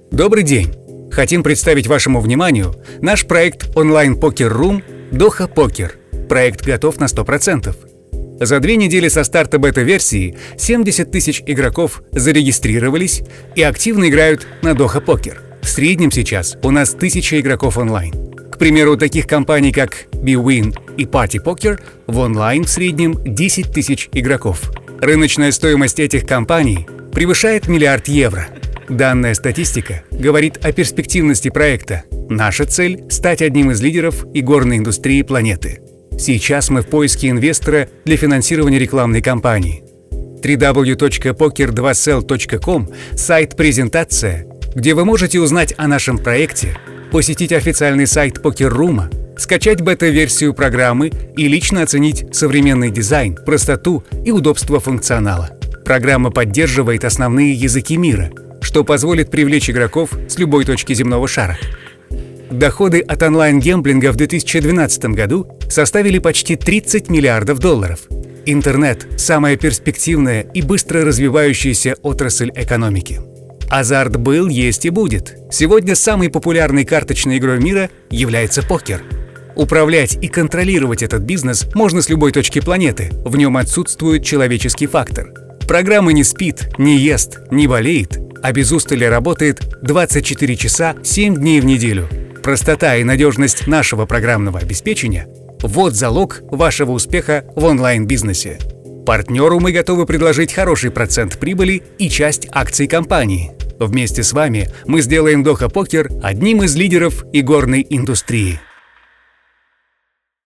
Добрый день! Хотим представить вашему вниманию наш проект онлайн-покер-рум Doha Poker. Проект готов на 100%. За 2 недели со старта бета-версии 70 тысяч игроков зарегистрировались и активно играют на Doha Poker. В среднем сейчас у нас 1000 игроков онлайн. К примеру, у таких компаний, как bwin и Party Poker, в онлайн в среднем 10 тысяч игроков. Рыночная стоимость этих компаний превышает $1 миллиард. Данная статистика говорит о перспективности проекта. Наша цель – стать одним из лидеров игорной индустрии планеты. Сейчас мы в поиске инвестора для финансирования рекламной кампании. www.poker2sell.com – сайт-презентация, где вы можете узнать о нашем проекте, посетить официальный сайт покер-рума, скачать бета-версию программы и лично оценить современный дизайн, простоту и удобство функционала. Программа поддерживает основные языки мира, что позволит привлечь игроков с любой точки земного шара. Доходы от онлайн-гэмблинга в 2012 году составили почти $30 миллиардов. Интернет – самая перспективная и быстро развивающаяся отрасль экономики. Азарт был, есть и будет. Сегодня самой популярной карточной игрой мира является покер. Управлять и контролировать этот бизнес можно с любой точки планеты, в нем отсутствует человеческий фактор. Программа не спит, не ест, не болеет, а без устали работает 24 часа 7 дней в неделю. Простота и надежность нашего программного обеспечения – вот залог вашего успеха в онлайн-бизнесе. Партнеру мы готовы предложить хороший процент прибыли и часть акций компании. Вместе с вами мы сделаем Doha Poker одним из лидеров игорной индустрии.